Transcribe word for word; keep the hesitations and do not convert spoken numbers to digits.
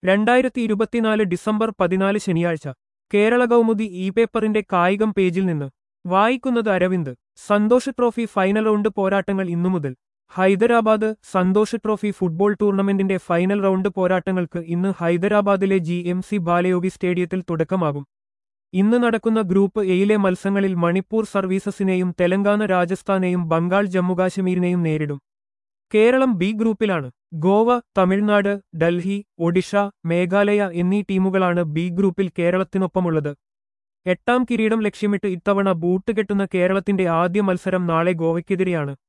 രണ്ടായിരത്തി ഇരുപത്തിനാല് ഡിസംബർ പതിനാല് ശനിയാഴ്ച കേരള കൗമുദി ഇ പേപ്പറിന്റെ കായികം പേജിൽ നിന്ന് വായിക്കുന്നത് Aravind. Santosh trophy final round പോരാട്ടങ്ങൾ ഇന്നു മുതൽ ഹൈദരാബാദ്. സന്തോഷ് ട്രോഫി ഫുട്ബോൾ ടൂർണമെന്റിന്റെ ഫൈനൽ റൗണ്ട് പോരാട്ടങ്ങൾക്ക് ഇന്ന് ഹൈദരാബാദിലെ ജി എം സി ബാലയോഗി സ്റ്റേഡിയത്തിൽ തുടക്കമാകും. ഇന്ന് നടക്കുന്ന ഗ്രൂപ്പ് എയിലെ മത്സരങ്ങളിൽ മണിപ്പൂർ സർവീസസിനെയും തെലങ്കാന രാജസ്ഥാനെയും ബംഗാൾ ജമ്മുകാശ്മീരിനെയും നേരിടും. കേരളം ബി ഗ്രൂപ്പിലാണ്. ഗോവ, തമിഴ്നാട്, ഡൽഹി, ഒഡീഷ, മേഘാലയ എന്നീ ടീമുകളാണ് ബി ഗ്രൂപ്പിൽ കേരളത്തിനൊപ്പമുള്ളത്. എട്ടാം കിരീടം ലക്ഷ്യമിട്ട് ഇത്തവണ ബൂട്ട് കെട്ടുന്ന കേരളത്തിന്റെ ആദ്യ മത്സരം നാളെ ഗോവയ്ക്കെതിരെയാണ്.